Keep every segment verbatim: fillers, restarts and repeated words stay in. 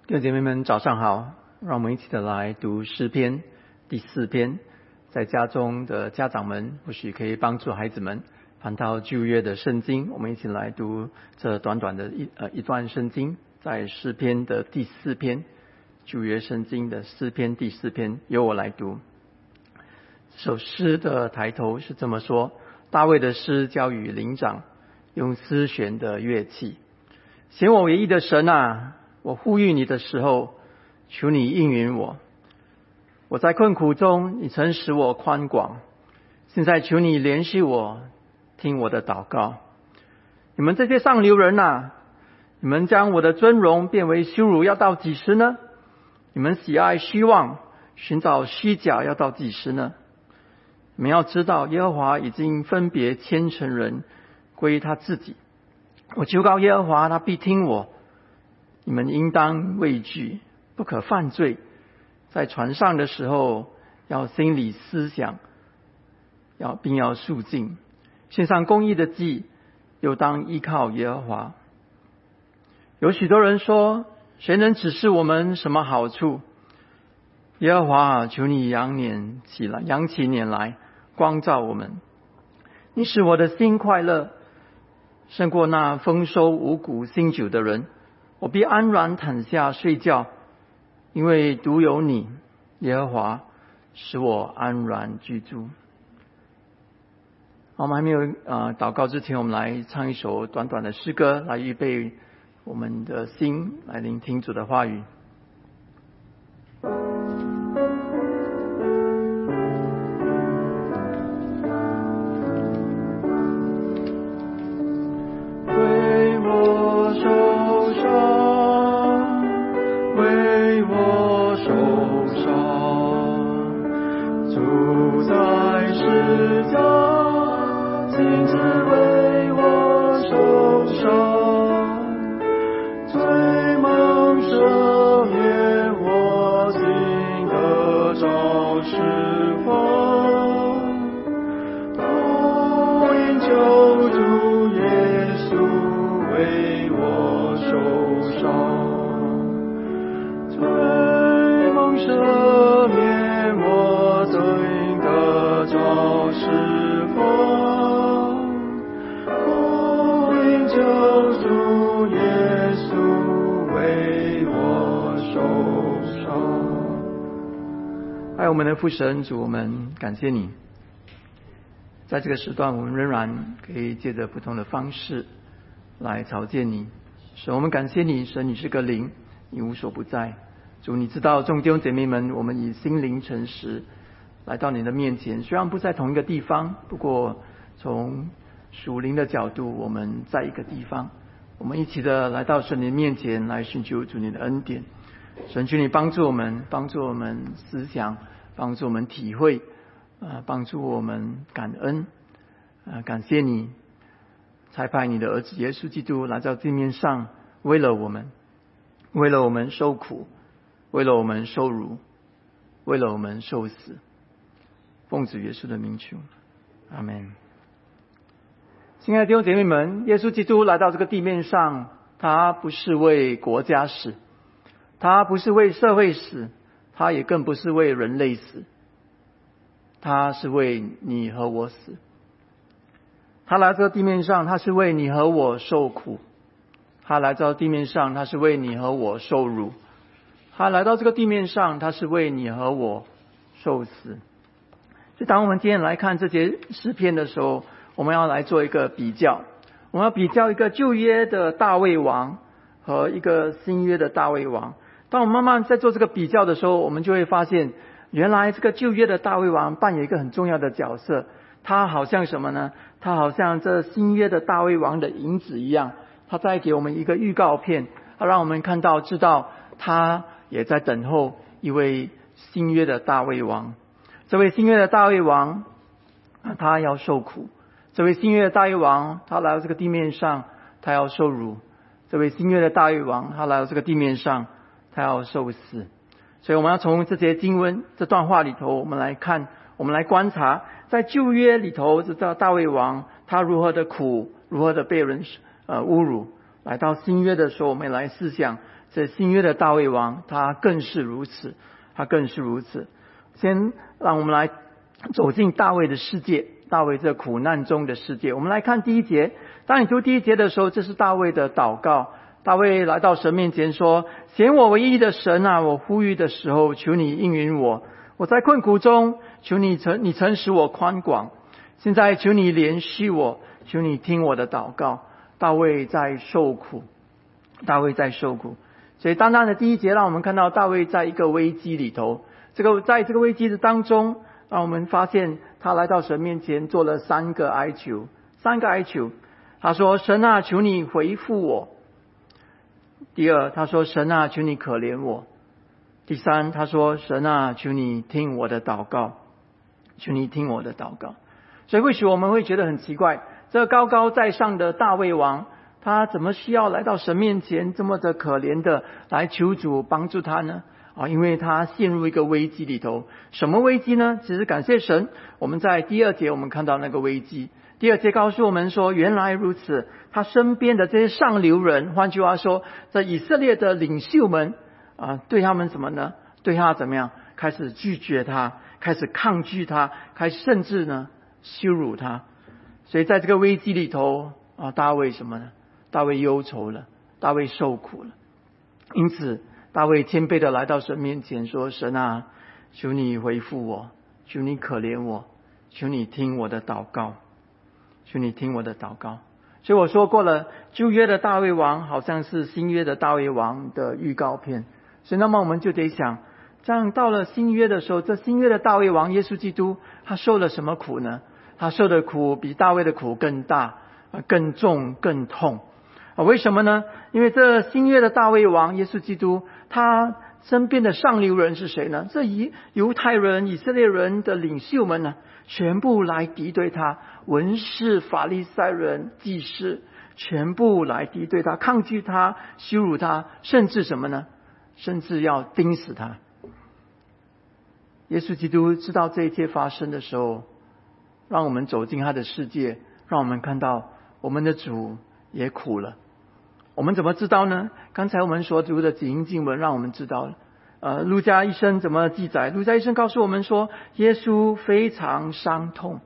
弟兄姐妹们早上好，让我们一起的来读诗篇第四篇。在家中的家长们或许可以帮助孩子们翻到旧约的圣经，我们一起来读这短短的一呃一段圣经，在诗篇的第四篇，旧约圣经的诗篇第四篇，由我来读。这首诗的抬头是这么说：大卫的诗交与灵长，用丝弦的乐器。显我为义的神啊，我呼吁你的时候，求你应允我。我在困苦中，你曾使我宽广，现在求你怜恤我，听我的祷告。你们这些上流人啊，你们将我的尊荣变为羞辱，要到几时呢？你们喜爱虚妄，寻找虚假，要到几时呢？你们要知道，耶和华已经分别千城人归他自己。我求告耶和华，他必听我。你们应当畏惧，不可犯罪。在船上的时候，要心里思想，要并要肃静。献上公义的祭，又当依靠耶和华。有许多人说，谁能指示我们什么好处？耶和华啊，求你扬脸起来，扬起脸来，光照我们。你使我的心快乐，胜过那丰收五谷新酒的人。我必安然躺下睡觉，因为独有你，耶和华，使我安然居住。我们还没有呃祷告之前，我们来唱一首短短的诗歌，来预备我们的心，来聆听主的话语。爱我们的父神主，我们感谢你，在这个时段我们仍然可以借着不同的方式来朝见你。神，我们感谢你，神，你是个灵，你无所不在。主，你知道众弟兄姐妹们，我们以心灵诚实来到你的面前，虽然不在同一个地方，不过从属灵的角度，我们在一个地方，我们一起的来到神的面前，来寻求主你的恩典。神，求你帮助我们，帮助我们思想，帮助我们体会，呃，帮助我们感恩，呃，感谢你差派你的儿子耶稣基督来到地面上，为了我们，为了我们受苦，为了我们受辱，为了我们受死。奉主耶稣的名求，阿们。亲爱的弟兄姐妹们，耶稣基督来到这个地面上，他不是为国家死，他不是为社会死，他也更不是为人类死，他是为你和我死。他来到地面上，他是为你和我受苦。他来到地面上，他是为你和我受辱。他来到这个地面上，他是为你和我受死。所以当我们今天来看这节诗篇的时候，我们要来做一个比较，我们要比较一个旧约的大卫王和一个新约的大卫王。当我们慢慢在做这个比较的时候，我们就会发现，原来这个旧约的大卫王扮演一个很重要的角色。他好像什么呢？他好像这新约的大卫王的影子一样，他在给我们一个预告片，他让我们看到知道他也在等候一位新约的大卫王。这位新约的大卫王，他要受苦。这位新约的大卫王，他来到这个地面上，他要受辱。这位新约的大卫王，他来到这个地面上，他要受死。所以我们要从这些经文这段话里头，我们来看，我们来观察，在旧约里头，这大卫王他如何的苦，如何的被人呃侮辱。来到新约的时候，我们来思想这新约的大卫王他更是如此，他更是如此。先让我们来走进大卫的世界，大卫这苦难中的世界。我们来看第一节，当你读第一节的时候，这是大卫的祷告。大卫来到神面前说：显我为义的神啊，我呼吁的时候，求你应允我。我在困苦中，求你曾你曾使我宽广，现在求你怜恤我，求你听我的祷告。大卫在受苦，大卫在受苦。所以单单的第一节让我们看到大卫在一个危机里头，这个在这个危机的当中，让我们发现他来到神面前做了三个哀求，三个哀求。他说：神啊，求你回复我。第二，他说：神啊，求你可怜我。第三，他说：神啊，求你听我的祷告，求你听我的祷告。所以或许我们会觉得很奇怪，这个高高在上的大卫王，他怎么需要来到神面前这么的可怜的来求主帮助他呢？啊，因为他陷入一个危机里头。什么危机呢？其实感谢神，我们在第二节我们看到那个危机。第二节告诉我们说，原来如此，他身边的这些上流人，换句话说，这以色列的领袖们啊，对他们什么呢？对他怎么样？开始拒绝他，开始抗拒他，开始甚至呢羞辱他。所以在这个危机里头啊，大卫什么呢？大卫忧愁了，大卫受苦了。因此大卫谦卑的来到神面前说：神啊，求你回复我，求你可怜我，求你听我的祷告，求你听我的祷告。所以我说过了，旧约的大卫王好像是新约的大卫王的预告片。所以那么我们就得想，这样到了新约的时候，这新约的大卫王耶稣基督，他受了什么苦呢？他受的苦比大卫的苦更大、更重、更痛。为什么呢？因为这新约的大卫王耶稣基督，他身边的上流人是谁呢？这以犹太人、以色列人的领袖们呢，全部来敌对他，文士、法利赛人、祭司，全部来敌对他，抗拒他，羞辱他，甚至什么呢？甚至要钉死他。耶稣基督知道这一切发生的时候，让我们走进他的世界，让我们看到我们的主也苦了。我们怎么知道呢？刚才我们所读的几经经文让我们知道了。呃，路加医生怎么记载？路加医生告诉我们说，耶稣非常伤痛，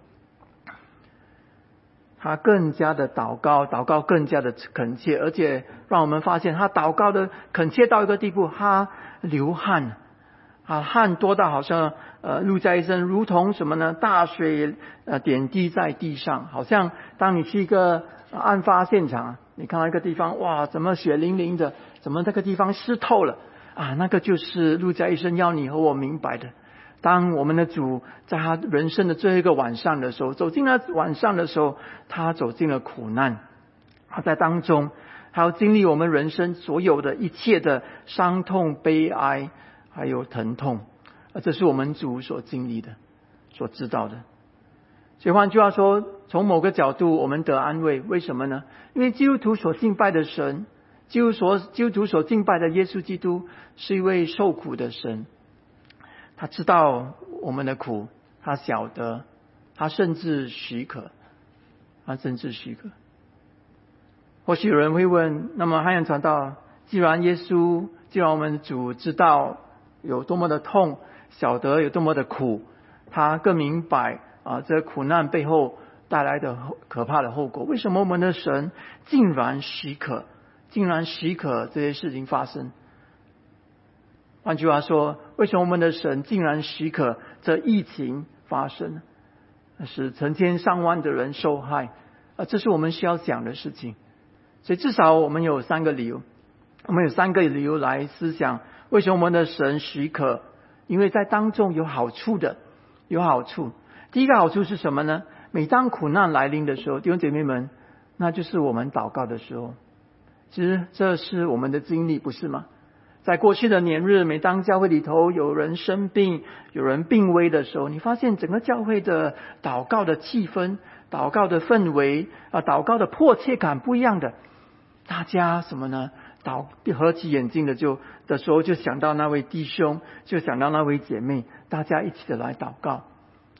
他更加的祷告，祷告更加的恳切，而且让我们发现他祷告的恳切到一个地步，他流汗啊，汗多到好像呃，路加医生如同什么呢？大水呃点滴在地上，好像当你去一个案发现场，你看到一个地方，哇，怎么血淋淋的，怎么那个地方湿透了啊？那个就是路加医生要你和我明白的。当我们的主在他人生的最后一个晚上的时候，走进了晚上的时候，他走进了苦难，他在当中还要经历我们人生所有的一切的伤痛、悲哀还有疼痛，这是我们主所经历的，所知道的。所以换句话说，从某个角度我们得安慰。为什么呢？因为基督徒所敬拜的神，基督所基督徒所敬拜的耶稣基督是一位受苦的神，他知道我们的苦，他晓得，他甚至许可，他甚至许可。或许有人会问，那么汉阳传道，既然耶稣，既然我们的主知道有多么的痛，晓得有多么的苦，他更明白啊，这苦难背后带来的可怕的后果，为什么我们的神竟然许可，竟然许可这些事情发生？换句话说，为什么我们的神竟然许可这疫情发生，使成千上万的人受害？啊，这是我们需要想的事情。所以至少我们有三个理由，我们有三个理由来思想，为什么我们的神许可？因为在当中有好处的，有好处。第一个好处是什么呢？每当苦难来临的时候，弟兄姐妹们，那就是我们祷告的时候。其实这是我们的经历，不是吗？在过去的年日，每当教会里头有人生病，有人病危的时候，你发现整个教会的祷告的气氛，祷告的氛围啊，祷告的迫切感不一样的。大家什么呢？祷合起眼睛的就的时候，就想到那位弟兄，就想到那位姐妹，大家一起的来祷告。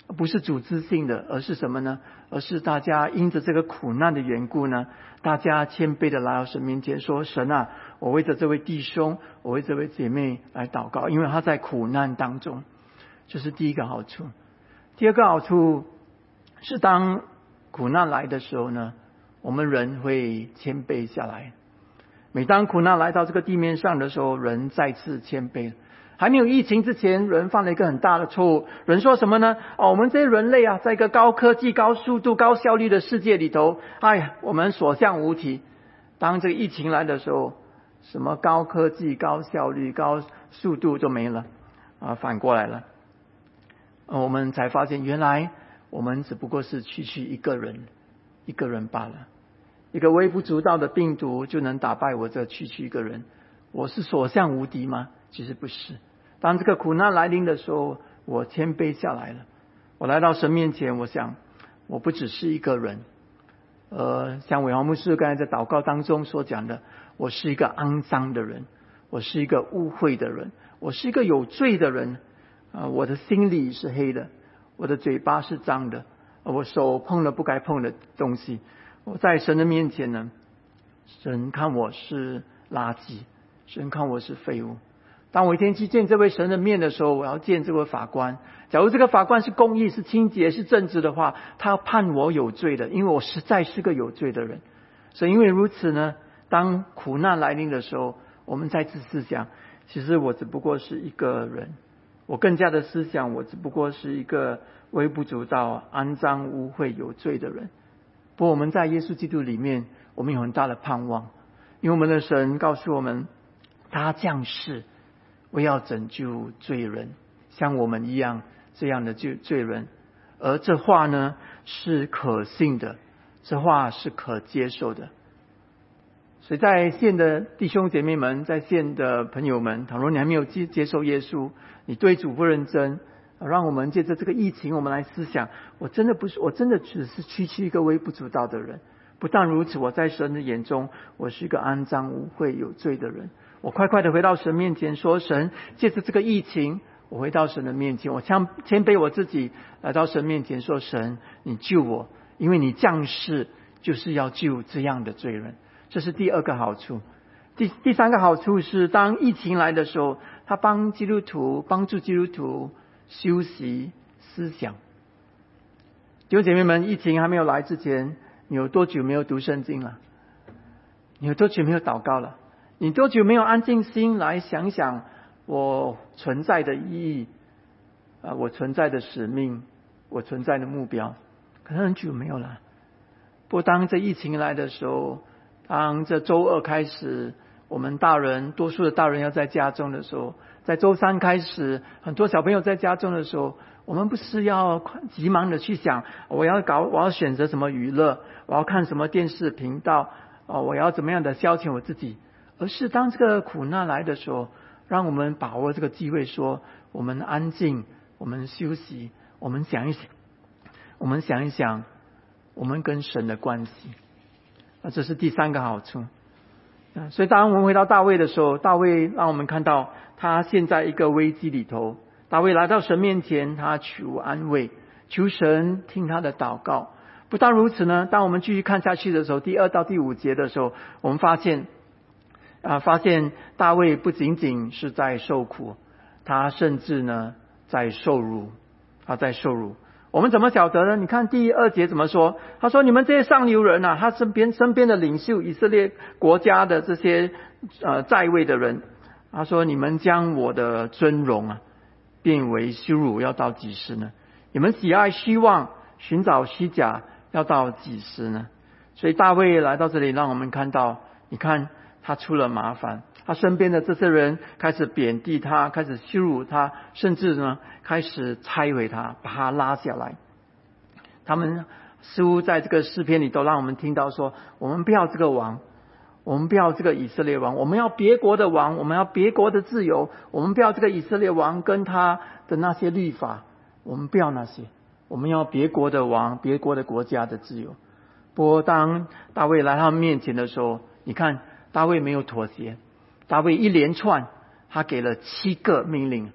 不是组织性的，而是什么呢？而是大家因着这个苦难的缘故呢，大家谦卑的来到神面前说，神啊，我为着这位弟兄，我为这位姐妹来祷告，因为他在苦难当中。这是第一个好处。第二个好处是，当苦难来的时候呢，我们人会谦卑下来。每当苦难来到这个地面上的时候，人再次谦卑。还没有疫情之前，人犯了一个很大的错误。人说什么呢？哦，我们这些人类啊，在一个高科技、高速度、高效率的世界里头，哎呀，我们所向无敌。当这个疫情来的时候，什么高科技、高效率、高速度都没了啊，反过来了。我们才发现，原来我们只不过是区区一个人，一个人罢了。一个微不足道的病毒就能打败我这区区一个人，我是所向无敌吗？其实不是。当这个苦难来临的时候，我谦卑下来了。我来到神面前，我想，我不只是一个人。呃，像伟豪牧师刚才在祷告当中所讲的，我是一个肮脏的人，我是一个污秽的人，我是一个有罪的人。啊、呃，我的心里是黑的，我的嘴巴是脏的，我手碰了不该碰的东西。我在神的面前呢，神看我是垃圾，神看我是废物。当我一天去见这位神的面的时候，我要见这位法官。假如这个法官是公义、是清洁、是正直的话，他要判我有罪的，因为我实在是个有罪的人。所以因为如此呢，当苦难来临的时候，我们再次思想，其实我只不过是一个人。我更加的思想，我只不过是一个微不足道、肮脏、污秽、有罪的人。不过我们在耶稣基督里面，我们有很大的盼望，因为我们的神告诉我们，他降世为要拯救罪人，像我们一样这样的罪罪人。而这话呢是可信的，这话是可接受的。所以在线的弟兄姐妹们，在线的朋友们，倘若你还没有接接受耶稣，你对主不认真，让我们借着这个疫情，我们来思想，我真的不是，我真的只是区区一个微不足道的人。不但如此，我在神的眼中，我是一个肮脏污秽有罪的人。我快快的回到神面前说，神，借着这个疫情，我回到神的面前，我谦谦卑我自己，来到神面前说，神，你救我，因为你降世就是要救这样的罪人。这是第二个好处。第第三个好处是，当疫情来的时候，他帮基督徒帮助基督徒休息思想。弟兄姐妹们，疫情还没有来之前，你有多久没有读圣经了？你有多久没有祷告了？你多久没有安静心来想想我存在的意义啊，我存在的使命，我存在的目标？可能很久没有了。不过当这疫情来的时候，当这周二开始，我们大人多数的大人要在家中的时候，在周三开始，很多小朋友在家中的时候，我们不是要急忙的去想我要搞我要选择什么娱乐，我要看什么电视频道，我要怎么样的消遣我自己，而是当这个苦难来的时候，让我们把握这个机会，说我们安静，我们休息，我们想一想，我们想一想我们跟神的关系。那这是第三个好处。所以当我们回到大卫的时候，大卫让我们看到他现在一个危机里头，大卫来到神面前，他求安慰，求神听他的祷告。不但如此呢，当我们继续看下去的时候，第二到第五节的时候，我们发现啊，发现大卫不仅仅是在受苦，他甚至呢在受辱，他在受辱。我们怎么晓得呢？你看第二节怎么说？他说：“你们这些上流人啊，他身边身边的领袖，以色列国家的这些呃在位的人，他说：你们将我的尊荣啊变为羞辱，要到几时呢？你们喜爱虚妄，寻找虚假，要到几时呢？”所以大卫来到这里，让我们看到，你看他出了麻烦。他身边的这些人开始贬低他，开始羞辱他，甚至呢开始拆毁他，把他拉下来。他们似乎在这个诗篇里都让我们听到说，我们不要这个王，我们不要这个以色列王，我们要别国的王，我们要别国的自由，我们不要这个以色列王跟他的那些律法，我们不要那些，我们要别国的王，别国的国家的自由。不过当大卫来他们面前的时候，你看大卫没有妥协，大卫一连串他给了七个命令，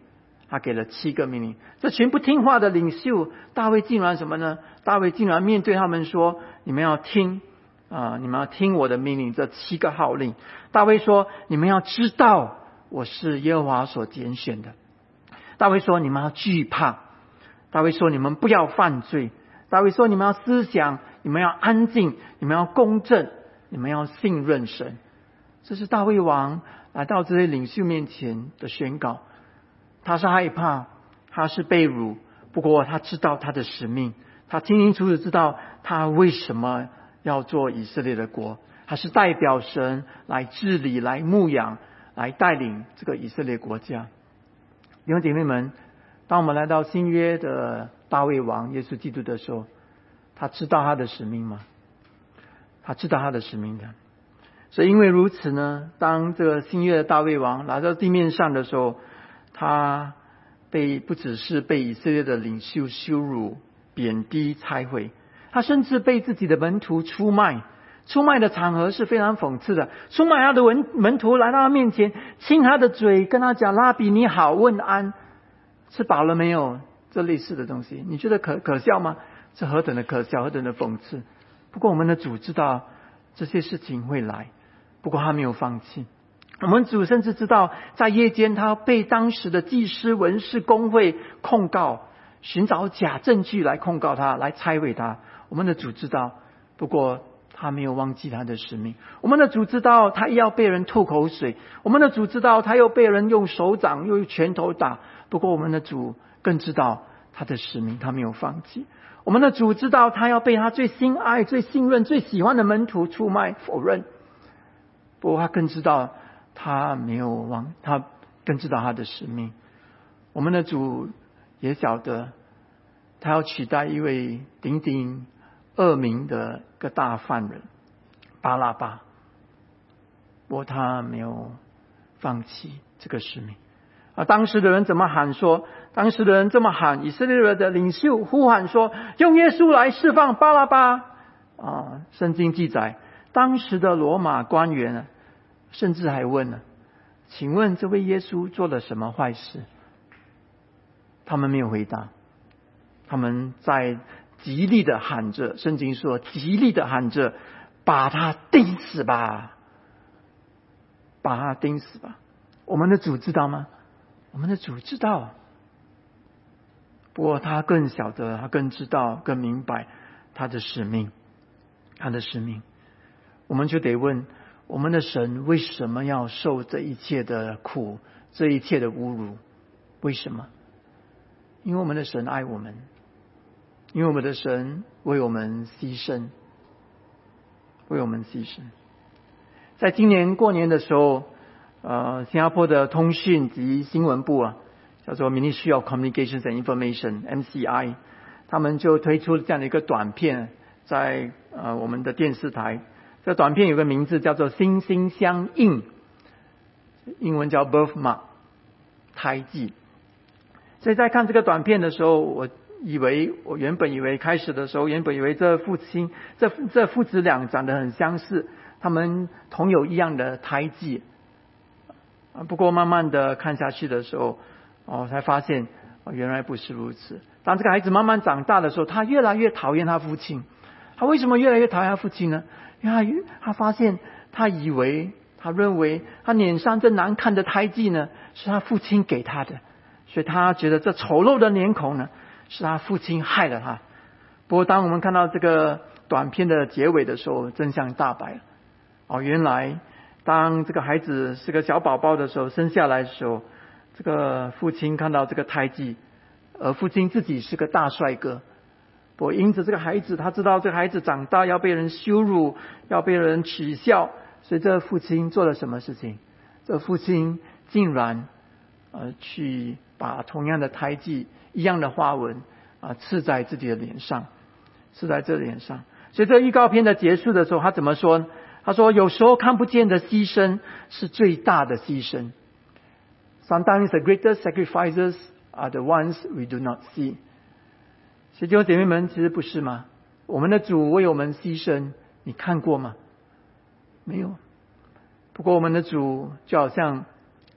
他给了七个命令。这群不听话的领袖，大卫竟然什么呢？大卫竟然面对他们说：你们要听啊、呃，你们要听我的命令，这七个号令。大卫说：你们要知道我是耶和华所拣选的。大卫说：你们要惧怕。大卫说：你们不要犯罪。大卫说：你们要思想，你们要安静，你们要公正，你们要信任神。这是大卫王来到这些领袖面前的宣告。他是害怕，他是被辱，不过他知道他的使命，他清清楚楚知道他为什么要做以色列的国。他是代表神来治理，来牧养，来带领这个以色列国家。弟兄姐妹们，当我们来到新约的大卫王耶稣基督的时候，他知道他的使命吗？他知道他的使命的。所以因为如此呢，当这个新约的大卫王来到地面上的时候，他被不只是被以色列的领袖羞辱、贬低、拆毁，他甚至被自己的门徒出卖。出卖的场合是非常讽刺的。出卖他的门门徒来到他面前，亲他的嘴，跟他讲：拉比你好，问安，吃饱了没有？这类似的东西，你觉得可可笑吗？这何等的可笑，何等的讽刺。不过我们的主知道这些事情会来，不过他没有放弃。我们主甚至知道，在夜间他被当时的祭司、文士、公会控告，寻找假证据来控告他，来拆毁他。我们的主知道，不过他没有忘记他的使命。我们的主知道他要被人吐口水，我们的主知道他又被人用手掌又用拳头打，不过我们的主更知道他的使命，他没有放弃。我们的主知道他要被他最心爱、最信任、最喜欢的门徒出卖否认，不过他更知道他没有忘，他更知道他的使命。我们的主也晓得他要取代一位鼎鼎恶名的一个大犯人巴拉巴，不过他没有放弃这个使命。而当时的人怎么喊说？当时的人这么喊，以色列人的领袖呼喊说：用耶稣来释放巴拉巴啊！圣经记载，当时的罗马官员呢，甚至还问呢：请问这位耶稣做了什么坏事？他们没有回答，他们在极力的喊着，圣经说极力的喊着：把他钉死吧，把他钉死吧。我们的主知道吗？我们的主知道，不过他更晓得，他更知道，更明白他的使命，他的使命。我们就得问，我们的神为什么要受这一切的苦，这一切的侮辱？为什么？因为我们的神爱我们，因为我们的神为我们牺牲，为我们牺牲。在今年过年的时候，呃，新加坡的通讯及新闻部啊，叫做 Ministry of Communications and Information M C I， 他们就推出这样的一个短片，在呃我们的电视台。这短片有个名字叫做心心相印，英文叫 birthmark， 胎记。所以在看这个短片的时候，我以为我原本以为开始的时候原本以为这父亲这这父子俩长得很相似，他们同有一样的胎记。不过慢慢的看下去的时候，哦，才发现哦，原来不是如此。当这个孩子慢慢长大的时候，他越来越讨厌他父亲。他为什么越来越讨厌他父亲呢？因为他他发现，他以为他认为他脸上这难看的胎记呢，是他父亲给他的，所以他觉得这丑陋的脸孔呢，是他父亲害了他。不过当我们看到这个短片的结尾的时候，真相大白了。哦，原来当这个孩子是个小宝宝的时候，生下来的时候，这个父亲看到这个胎记，而父亲自己是个大帅哥。不过因此这个孩子他知道这个孩子长大要被人羞辱，要被人取笑，所以这个父亲做了什么事情？这个父亲竟然呃去把同样的胎记一样的花纹啊、呃、刺在自己的脸上，刺在这脸上。所以这预告片的结束的时候，他怎么说？他说有时候看不见的牺牲是最大的牺牲。Sometimes the greatest sacrifices are the ones we do not see. 所以弟兄姐妹们，其实不是吗？我们的主为我们牺牲，你看过吗？没有。不过我们的主就好像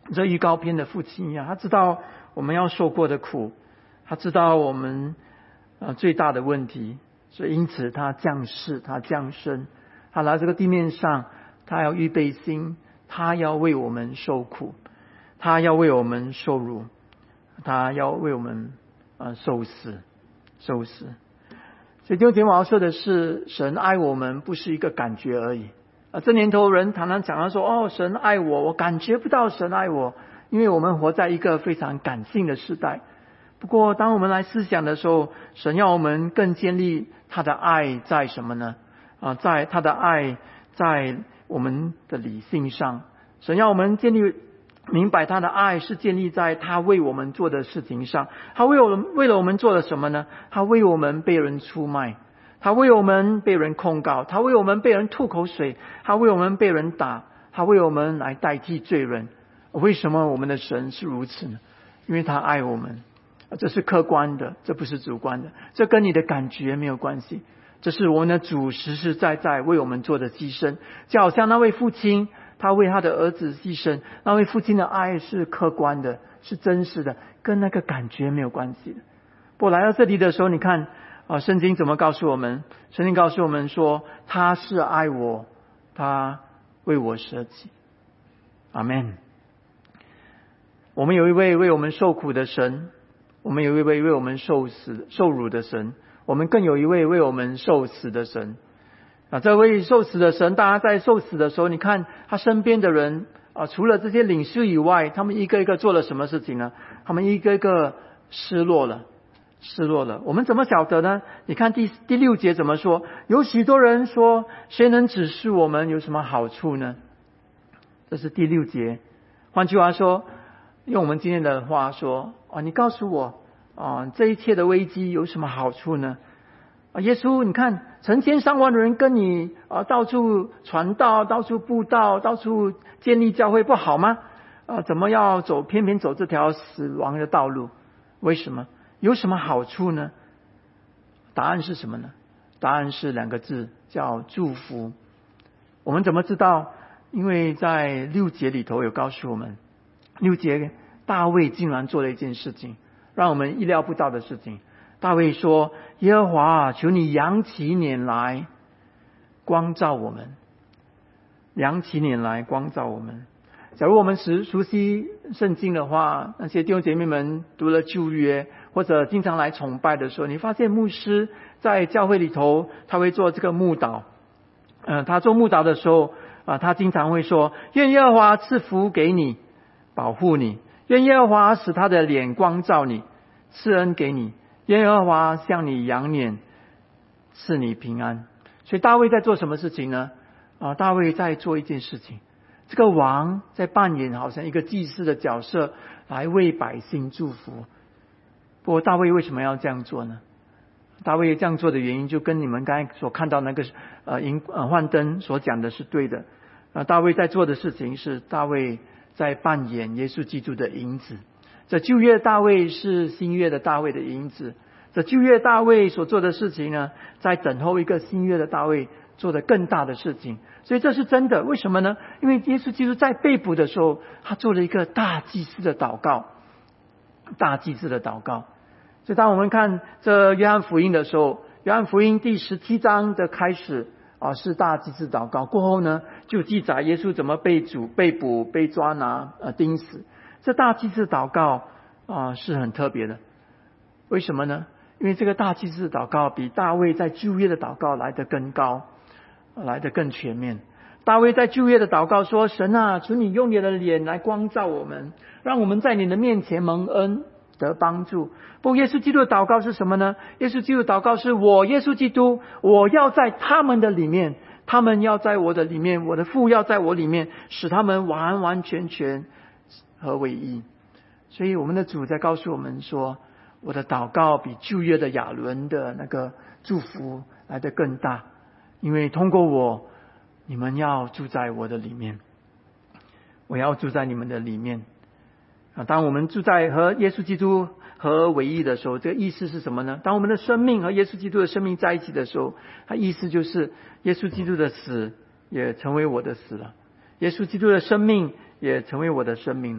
这预告片的父亲一样，他知道我们要受过的苦，他知道我们呃最大的问题，所以因此他降世，他降生，他来这个地面上，他要预备心，他要为我们受苦，他要为我们受辱，他要为我们呃受死，受死。所以弟兄姐妹，我要说的是，神爱我们不是一个感觉而已。啊，这年头人常常讲到说，哦，神爱我，我感觉不到神爱我，因为我们活在一个非常感性的时代。不过，当我们来思想的时候，神要我们更建立他的爱在什么呢？啊，在他的爱在我们的理性上，神要我们建立明白他的爱是建立在他为我们做的事情上。他为我们为了我们做了什么呢？他为我们被人出卖，他为我们被人控告，他为我们被人吐口水，他为我们被人打，他为我们来代替罪人。为什么我们的神是如此呢？因为他爱我们，这是客观的，这不是主观的，这跟你的感觉没有关系，这是我们的主实实在在为我们做的牺牲。就好像那位父亲，他为他的儿子牺牲，那位父亲的爱是客观的，是真实的，跟那个感觉没有关系的。不过来到这里的时候，你看啊，圣经怎么告诉我们？圣经告诉我们说，他是爱我，他为我舍己。阿们。我们有一位为我们受苦的神，我们有一位为我们受死受辱的神，我们更有一位为我们受死的神。啊，这位受死的神，大家在受死的时候，你看他身边的人啊，除了这些领袖以外，他们一个一个做了什么事情呢？他们一个一个失落了。失落了，我们怎么晓得呢？你看第第六节怎么说？有许多人说，谁能指示我们有什么好处呢？这是第六节。换句话说，用我们今天的话说，啊，你告诉我，啊，这一切的危机有什么好处呢？啊，耶稣，你看成千上万的人跟你啊到处传道，到处布道，到处建立教会，不好吗？啊，怎么要走偏偏走这条死亡的道路？为什么？有什么好处呢？答案是什么呢？答案是两个字，叫祝福。我们怎么知道？因为在六节里头有告诉我们，六节大卫竟然做了一件事情，让我们意料不到的事情。大卫说，耶和华啊，求你扬起脸来光照我们，扬起脸来光照我们。假如我们熟熟悉圣经的话，那些弟兄姐妹们读了旧约或者经常来崇拜的时候，你发现牧师在教会里头他会做这个牧导。呃，他做牧导的时候啊、呃，他经常会说，愿耶和华赐福给你，保护你，愿耶和华使他的脸光照你，赐恩给你，愿耶和华向你扬脸，赐你平安。所以大卫在做什么事情呢？啊、呃，大卫在做一件事情，这个王在扮演好像一个祭司的角色，来为百姓祝福。不过大卫为什么要这样做呢？大卫这样做的原因，就跟你们刚才所看到那个呃银呃幻灯所讲的是对的。呃，大卫在做的事情是，大卫在扮演耶稣基督的影子。这旧约大卫是新约的大卫的影子。这旧约大卫所做的事情呢，在等候一个新约的大卫做的更大的事情。所以这是真的。为什么呢？因为耶稣基督在被捕的时候，他做了一个大祭司的祷告，大祭司的祷告。所以当我们看这约翰福音的时候，约翰福音第十七章的开始啊，是大祭司祷告，过后呢就记载耶稣怎么被主被捕、被抓拿、呃钉死。这大祭司祷告啊是很特别的。为什么呢？因为这个大祭司祷告比大卫在旧约的祷告来得更高，来得更全面。大卫在旧约的祷告说，神啊，求你用你的脸来光照我们，让我们在你的面前蒙恩得帮助。不过耶稣基督的祷告是什么呢？耶稣基督的祷告是，我耶稣基督，我要在他们的里面，他们要在我的里面，我的父要在我里面，使他们完完全全合为一。所以我们的主在告诉我们说，我的祷告比旧约的亚伦的那个祝福来得更大，因为通过我，你们要住在我的里面，我要住在你们的里面。啊，当我们住在和耶稣基督合为一的时候，这个意思是什么呢？当我们的生命和耶稣基督的生命在一起的时候，它意思就是耶稣基督的死也成为我的死了，耶稣基督的生命也成为我的生命了。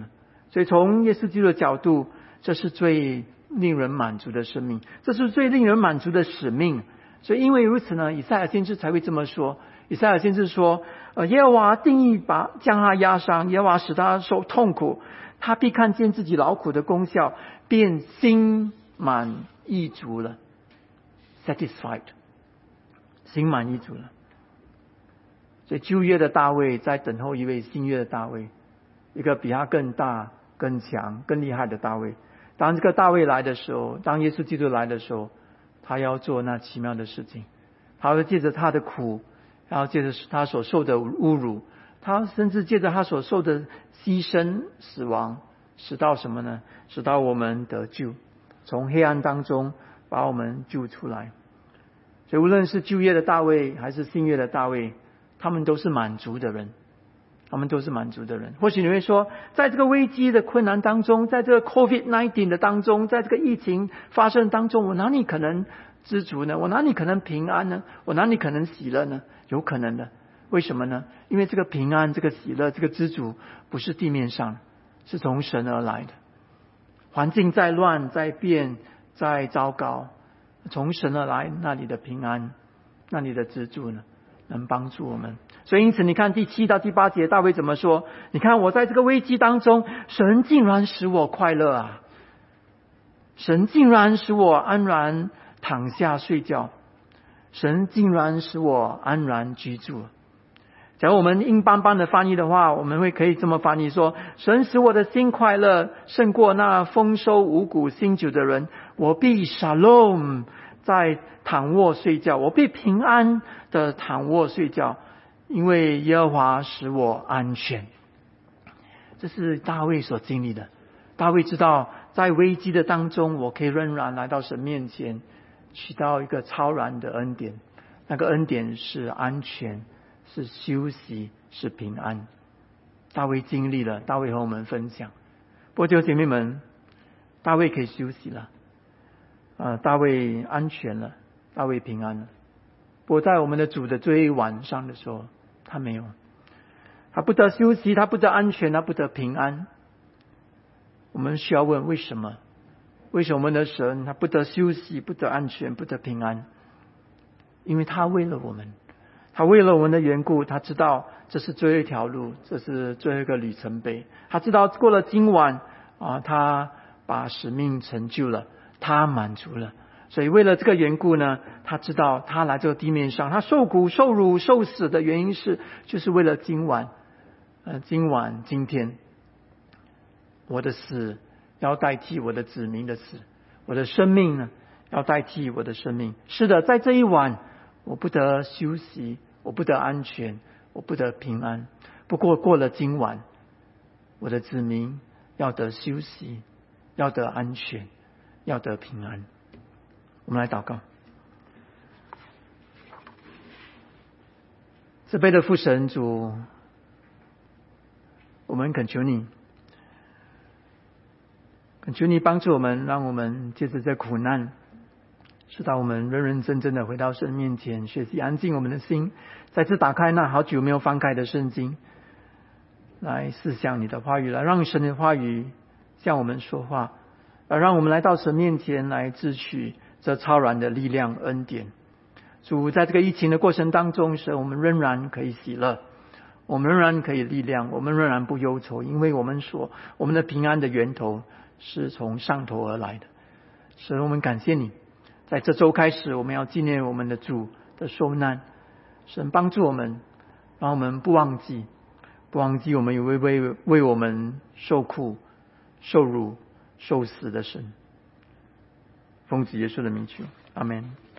所以从耶稣基督的角度，这是最令人满足的生命，这是最令人满足的使命。所以因为如此呢，以赛亚先知才会这么说。以赛亚先知说，呃，耶和华定义把将他压伤，耶和华使他受痛苦，他必看见自己劳苦的功效，便心满意足了。 satisfied， 心满意足了。所以旧约的大卫在等候一位新约的大卫，一个比他更大更强更厉害的大卫。当这个大卫来的时候，当耶稣基督来的时候，他要做那奇妙的事情，他会借着他的苦，然后借着他所受的侮辱，他甚至借着他所受的牺牲死亡，使到什么呢？使到我们得救，从黑暗当中把我们救出来。所以无论是旧约的大卫还是新约的大卫，他们都是满足的人，他们都是满足的人。或许你会说，在这个危机的困难当中，在这个 COVID 十九 的当中，在这个疫情发生当中，我哪里可能知足呢？我哪里可能平安呢？我哪里可能喜乐呢？有可能的。为什么呢？因为这个平安，这个喜乐，这个知足不是地面上，是从神而来的。环境再乱再变再糟糕，从神而来那里的平安，那里的知足呢，能帮助我们。所以因此你看第七到第八节大卫怎么说？你看我在这个危机当中，神竟然使我快乐啊，神竟然使我安然躺下睡觉，神竟然使我安然居住。假如我们硬邦邦的翻译的话，我们会可以这么翻译说，神使我的心快乐胜过那丰收五谷新酒的人，我必 shalom 在躺卧睡觉，我必平安的躺卧睡觉，因为耶和华使我安全。这是大卫所经历的。大卫知道在危机的当中，我可以仍然来到神面前，取到一个超然的恩典。那个恩典是安全，是休息，是平安。大卫经历了，大卫和我们分享。不过弟兄姐妹们，大卫可以休息了，呃，大卫安全了，大卫平安了。不过在我们的主的最晚上的时候，他没有，他不得休息，他不得安全，他不得平安。我们需要问为什么？为什么我们的神他不得休息，不得安全，不得平安？因为他为了我们，他为了我们的缘故，他知道这是最后一条路，这是最后一个里程碑。他知道过了今晚啊，他把使命成就了，他满足了。所以为了这个缘故呢，他知道他来这个地面上，他受苦受辱受死的原因是就是为了今晚呃，今晚今天我的死要代替我的子民的死，我的生命呢要代替我的生命。是的，在这一晚我不得休息，我不得安全，我不得平安。不过过了今晚，我的子民要得休息，要得安全，要得平安。我们来祷告。慈悲的父神主，我们恳求你，恳求你帮助我们，让我们借着这苦难，使到我们认认真真的回到神面前，学习安静我们的心，再次打开那好久没有翻开的圣经，来思想你的话语，来让神的话语向我们说话，而让我们来到神面前来支取这超然的力量恩典。主，在这个疫情的过程当中，使我们仍然可以喜乐，我们仍然可以力量，我们仍然不忧愁，因为我们说我们的平安的源头是从上头而来的。所以我们感谢你，在这周开始，我们要纪念我们的主的受难。神帮助我们，让我们不忘记，不忘记我们有位为为我们受苦、受辱、受死的神。奉主耶稣的名求，阿们。